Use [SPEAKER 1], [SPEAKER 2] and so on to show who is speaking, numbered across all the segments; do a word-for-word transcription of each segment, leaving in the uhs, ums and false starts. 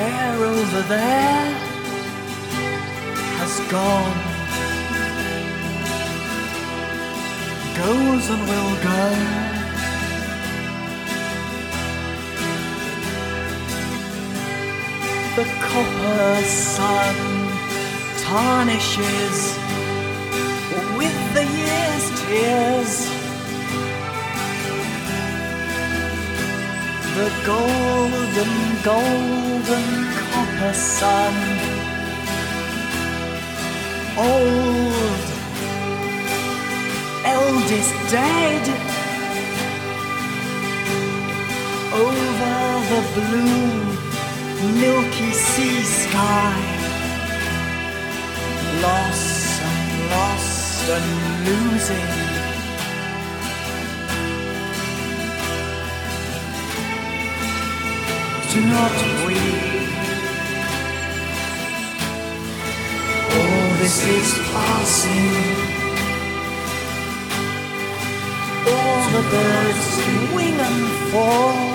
[SPEAKER 1] fair over there has gone, goes and will go. The copper sun tarnishes with the year's tears. The golden, golden copper sun, old, eldest dead, over the blue, milky sea sky, lost and lost and losing. Do not weep, all this is passing. All the birds wing and fall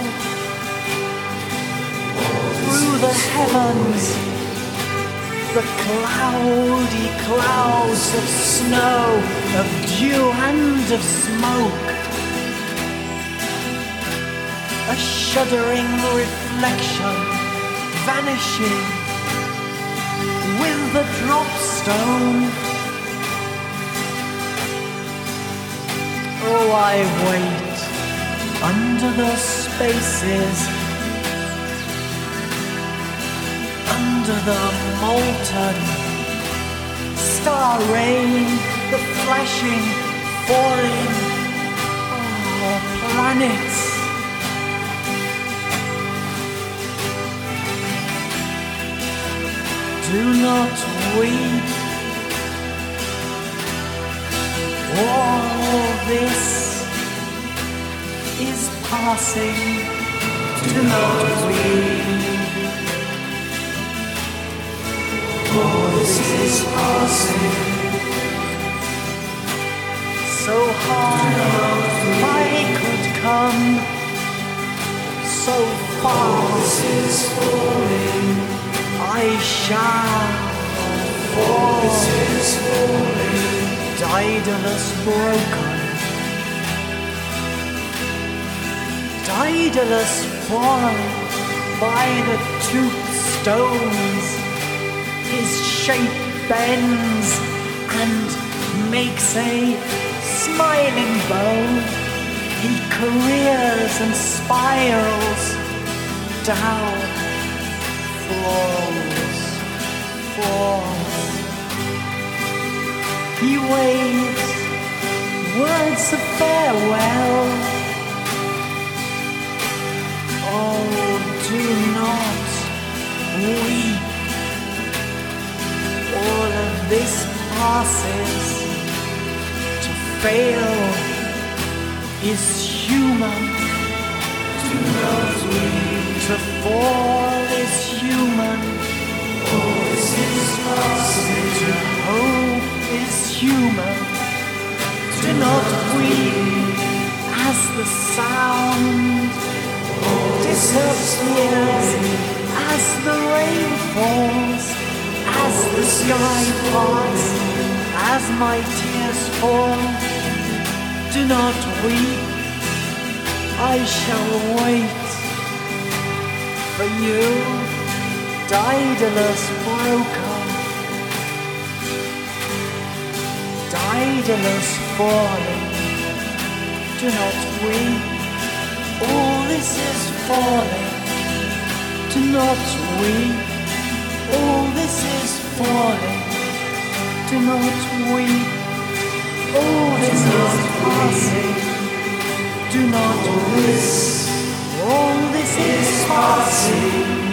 [SPEAKER 1] through the heavens. The cloudy clouds of snow, of dew and of smoke, a shuddering reflection vanishing with the drop stone. Oh, I wait under the spaces, under the molten star rain, the flashing, falling, oh, planets. Do not weep, all this is passing. Do not weep, all this is passing. So high I could come, so far this is falling. I shall fall. This is falling. Daedalus broken. Daedalus fallen by the toothed stones. His shape bends and makes a smiling bow. He careers and spirals down. Falls, falls. He waves words of farewell. Oh, do not weep. All of this passes. To fail is human. Do not weep. To fall is human. All this is passing. To hope is human. Do not weep as the sound disappears, as the rain falls, as the sky parts, as my tears fall. Do not weep, I shall wait for you, Daedalus broken, Daedalus falling. Do not weep, all this is falling. Do not weep, all this is falling. Do not weep, all this is passing. Do not weep, all this is passing.